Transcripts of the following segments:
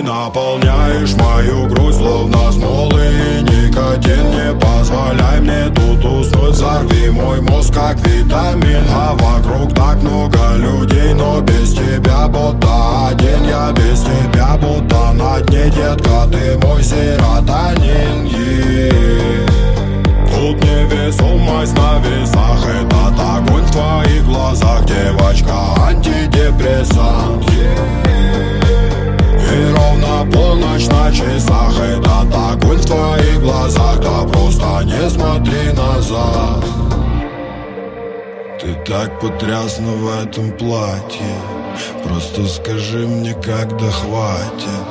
наполняешь мою грудь, словно смолы и никотин. Не позволяй мне тут уснуть, взорви мой мозг как витамин. А вокруг так много людей, но без тебя будто один. Я без тебя будто на дне, детка, ты мой серотонин. Тут невесомость на весах, этот огонь в твоих глазах, девочка, антидепрессант. И ровно полночь на часах, этот огонь в твоих глазах, да просто не смотри назад. Ты так потрясна в этом платье, просто скажи мне, когда хватит.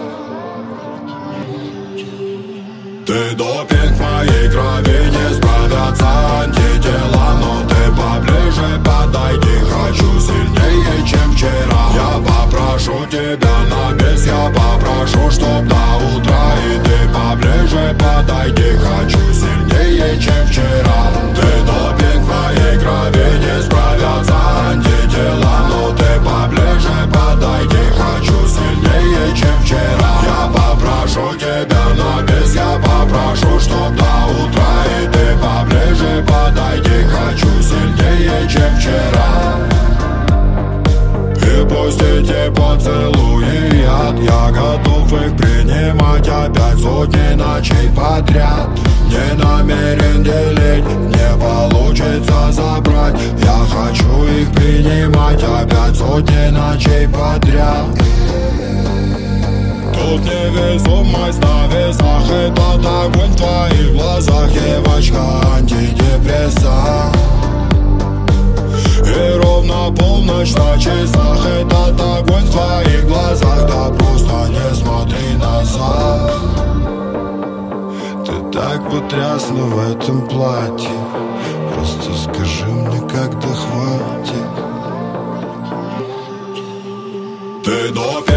Ты допинг в моей крови, не справятся антитела, но ты поближе подойди, хочу сильнее, чем вчера. Я попрошу тебя на бис, я попрошу, чтоб до утра. И ты поближе подойди, хочу сильнее, чем вчера. Ты допинг в моей крови, не справятся антитела, но ты поближе подойди, хочу сильнее, чем вчера. Я попрошу тебя на бис, я попрошу, чтоб до утра. И ты поближе подойди, хочу сильнее, чем вчера. И пусть эти поцелуи яд, я готов их принимать опять сотни ночей подряд. Не намерен делить, не получится забрать. Я хочу их принимать опять сотни ночей подряд. Тут невесомость на весах, этот огонь в твоих глазах, девочка, антидепрессант. И ровно полночь на часах, этот огонь в твоих глазах, да просто не смотри назад. Ты так потрясна в этом платье, просто скажи мне, когда хватит. Ты допинг